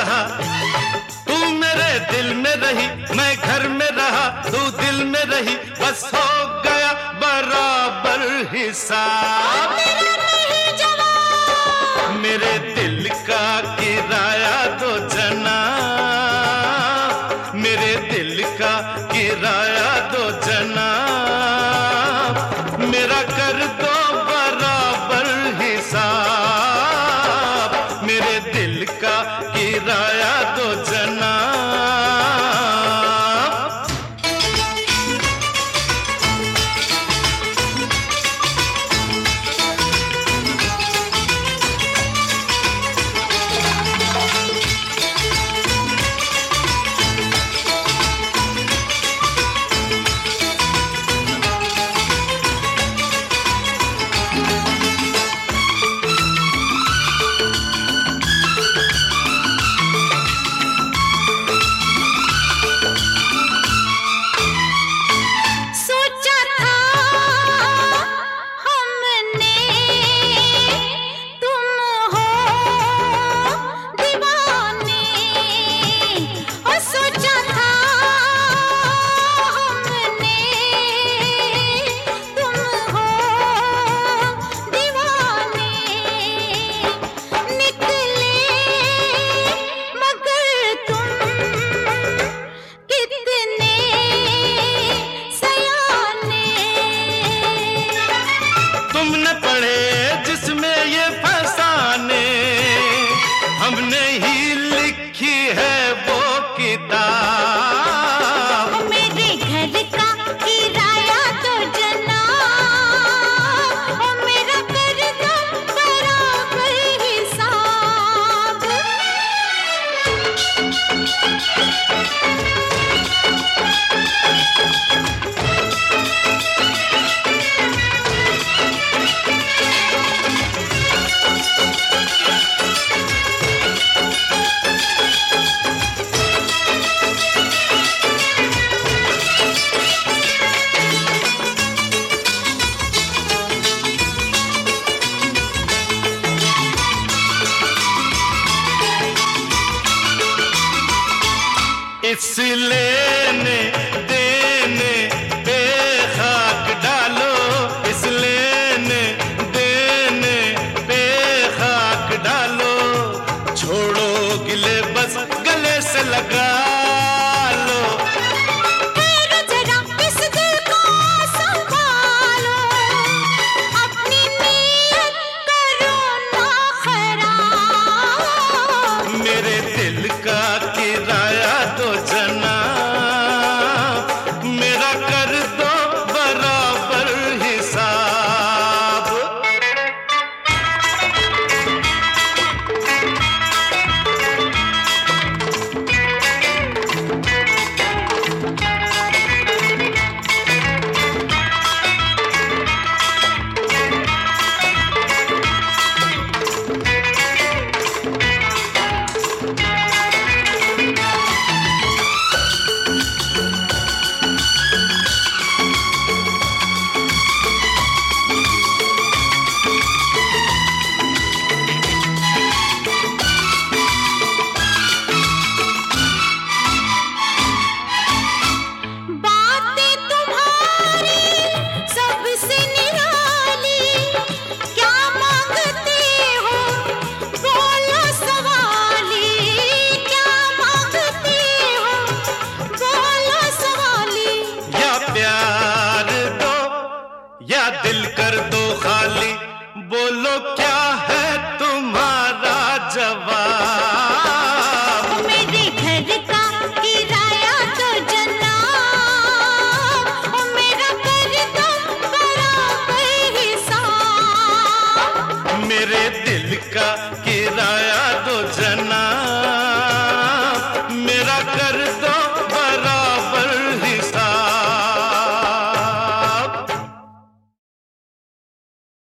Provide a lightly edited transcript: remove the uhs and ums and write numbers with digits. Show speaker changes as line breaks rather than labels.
रहा, तू मेरे दिल में रही, मैं घर में रहा, तू दिल में रही, बस हो गया बराबर हिसाब। मेरे दिल का किराया दो जना, मेरे दिल का किराया दो जना, मेरा कर दो बराबर हिसाब, मेरे दिल का किराया दो जना। तुमने पढ़े जिसमें ये फसाने, हमने ही लिखी है वो किताब।
मेरे घर का किराया दो जना, और मेरा कर दो बराबर हिसाब।
इस लेने देने पे खाक डालो, इस लेने देने पे खाक डालो, छोड़ो गिले बस गले से लगा लो।
ठहरो जरा इस दिल को संभालो, अपनी नीयत करो ना खराब।
मेरे दिल का किराया दो जना, मेरा कर दो बराबर हिसाब। या दिल कर दो खाली, बोलो क्या